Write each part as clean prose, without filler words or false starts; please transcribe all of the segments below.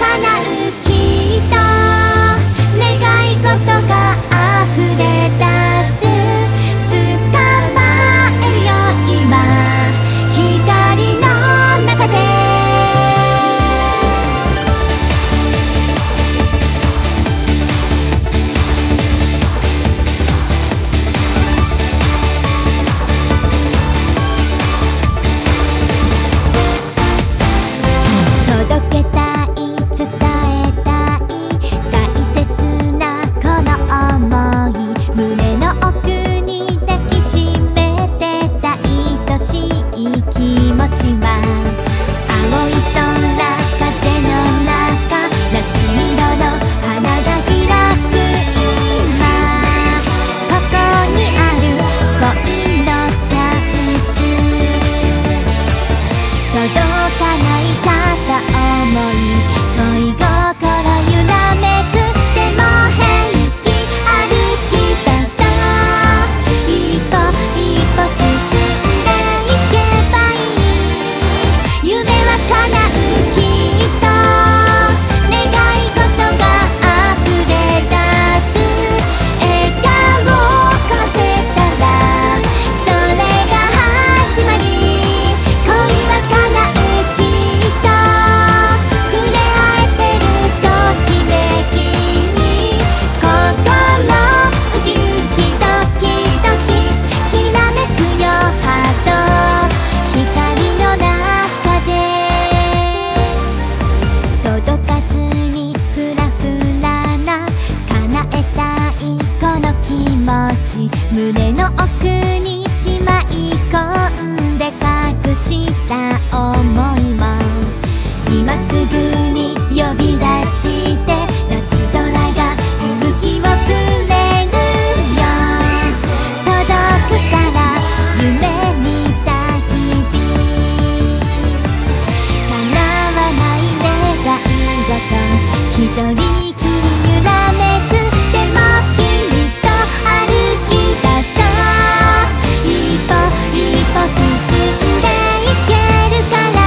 叶うきっと願い事が溢れ出す捕まえるよ今光の中で届けたい伝えたい大切なこの想い胸の奥に抱きしめてた愛しい気持ちは青い空風の中夏色の花が開く今ここにある恋のチャンス届かない片思い恋心揺らめくでも平気歩き出そう一歩一歩進んでいけばいい夢は叶うきっと願い事が溢れ出す笑顔交わせたらそれが始まり恋は叶うきっと触れ合えてるときめきに心ウキウキドキドキきらめくよハート光の中で届かずにフラフラな叶えたいこの気持ち胸の奥にしまい込んで隠した想いも今すぐに呼び出して夏空が勇気をくれるよ届くから夢見た日々叶わない願い事一人きり揺らめくでもきっと歩き出そう一歩一歩進んでいけるから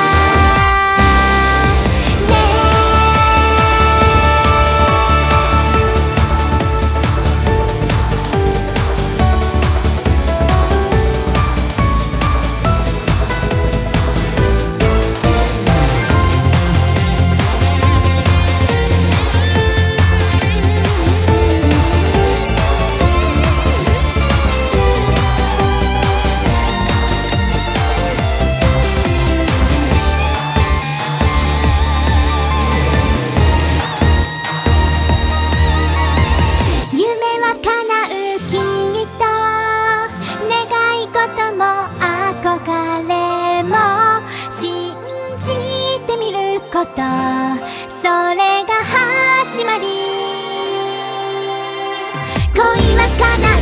夢は叶うきっと願い事も憧れも信じてみることそれが始まり恋は叶う